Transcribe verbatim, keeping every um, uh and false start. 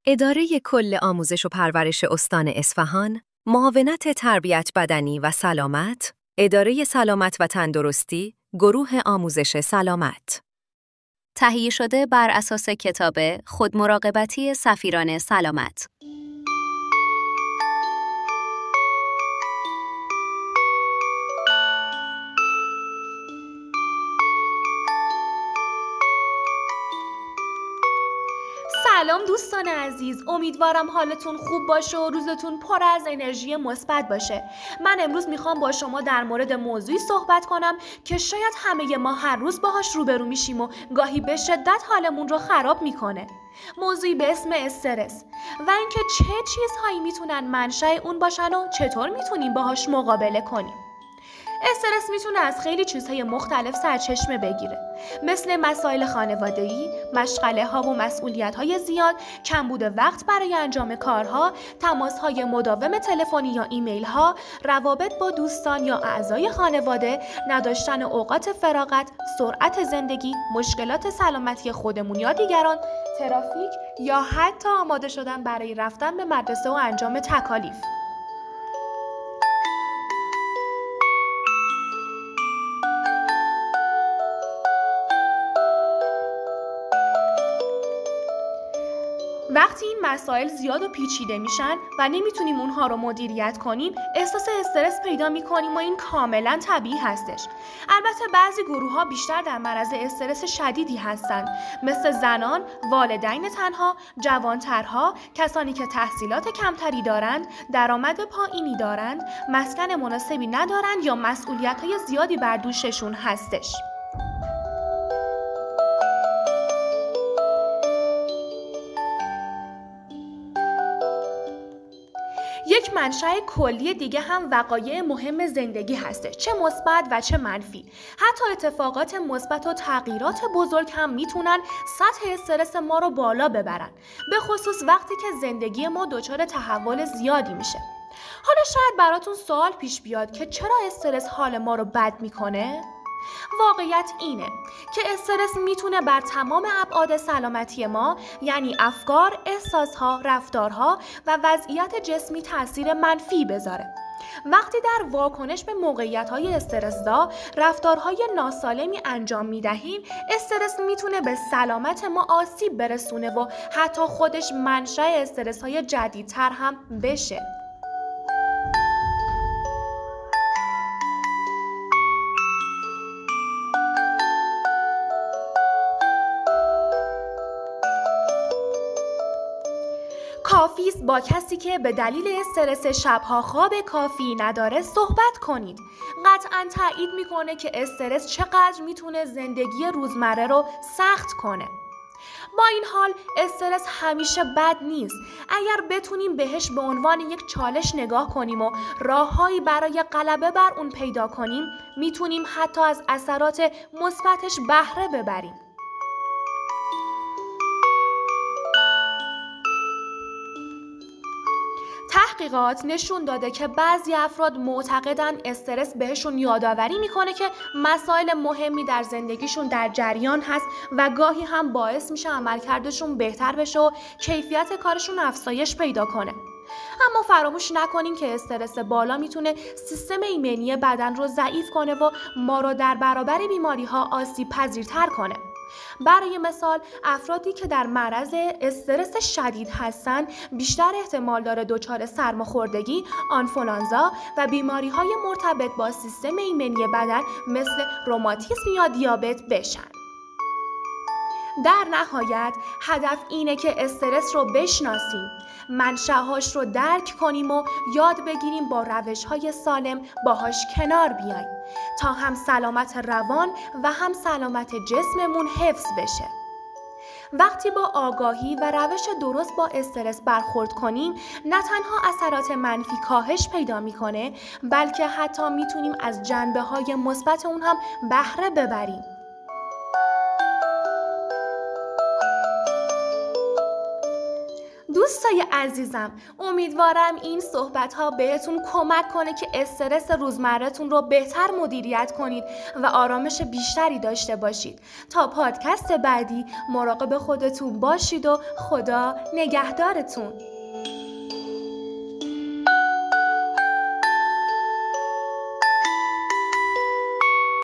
اداره کل آموزش و پرورش استان اصفهان، معاونت تربیت بدنی و سلامت، اداره سلامت و تندرستی، گروه آموزش سلامت. تهیه شده بر اساس کتاب خودمراقبتی سفیران سلامت. سلام دوستان عزیز، امیدوارم حالتون خوب باشه و روزتون پر از انرژی مثبت باشه. من امروز میخوام با شما در مورد موضوعی صحبت کنم که شاید همه ما هر روز باهاش روبرو میشیم و گاهی به شدت حالمون رو خراب میکنه. موضوعی به اسم استرس و اینکه چه چیزهایی میتونن منشأ اون باشن و چطور میتونیم باهاش مقابله کنیم. استرس میتونه از خیلی چیزهای مختلف سرچشمه بگیره، مثل مسائل خانوادگی، مشغله ها و مسئولیت های زیاد، کمبود وقت برای انجام کارها، تماس های مداوم تلفنی یا ایمیل ها، روابط با دوستان یا اعضای خانواده، نداشتن اوقات فراغت، سرعت زندگی، مشکلات سلامتی خودمون یا دیگران، ترافیک یا حتی آماده شدن برای رفتن به مدرسه و انجام تکالیف. وقتی این مسائل زیاد و پیچیده میشن و نمیتونیم اونها رو مدیریت کنیم، احساس استرس پیدا میکنیم و این کاملا طبیعی هستش. البته بعضی گروه‌ها بیشتر در معرض استرس شدیدی هستند، مثل زنان، والدین تنها، جوانترها، کسانی که تحصیلات کمتری دارند، درآمد پایینی دارند، مسکن مناسبی ندارند یا مسئولیت‌های زیادی بر دوششون هستش. یک منشأ کلی دیگه هم وقایع مهم زندگی هسته، چه مثبت و چه منفی. حتی اتفاقات مثبت و تغییرات بزرگ هم میتونن سطح استرس ما رو بالا ببرن، به خصوص وقتی که زندگی ما دچار تحول زیادی میشه. حالا شاید براتون سوال پیش بیاد که چرا استرس حال ما رو بد میکنه؟ واقعیت اینه که استرس میتونه بر تمام ابعاد سلامتی ما، یعنی افکار، احساسها، رفتارها و وضعیت جسمی تاثیر منفی بذاره. وقتی در واکنش به موقعیت‌های استرس‌زا رفتارهای ناسالمی انجام میدهیم، استرس میتونه به سلامت ما آسیب برسونه و حتی خودش منشأ استرس‌های جدیدتر هم بشه. کافی است با کسی که به دلیل استرس شبها خواب کافی نداره صحبت کنید. قطعاً تایید میکنه که استرس چقدر میتونه زندگی روزمره رو سخت کنه. با این حال استرس همیشه بد نیست. اگر بتونیم بهش به عنوان یک چالش نگاه کنیم و راههایی برای غلبه بر اون پیدا کنیم، میتونیم حتی از اثرات مثبتش بهره ببریم. تحقیقات نشون داده که بعضی افراد معتقدن استرس بهشون یادآوری میکنه که مسائل مهمی در زندگیشون در جریان هست و گاهی هم باعث میشه عملکردشون بهتر بشه و کیفیت کارشون افزایش پیدا کنه. اما فراموش نکنیم که استرس بالا میتونه سیستم ایمنی بدن رو ضعیف کنه و ما رو در برابر بیماری‌ها آسیب پذیرتر کنه. برای مثال، افرادی که در معرض استرس شدید هستند بیشتر احتمال داره دچار سرماخوردگی، آنفولانزا و بیماری‌های مرتبط با سیستم ایمنی بدن مثل روماتیسم یا دیابت بشن. در نهایت هدف اینه که استرس رو بشناسیم، منشأهاش رو درک کنیم و یاد بگیریم با روش‌های سالم باهاش کنار بیایم تا هم سلامت روان و هم سلامت جسممون حفظ بشه. وقتی با آگاهی و روش درست با استرس برخورد کنیم، نه تنها اثرات منفی کاهش پیدا میکنه، بلکه حتی میتونیم از جنبه‌های مثبت اون هم بهره ببریم. دوستای عزیزم، امیدوارم این صحبت ها بهتون کمک کنه که استرس روزمره‌تون رو بهتر مدیریت کنید و آرامش بیشتری داشته باشید. تا پادکست بعدی مراقب خودتون باشید و خدا نگهدارتون.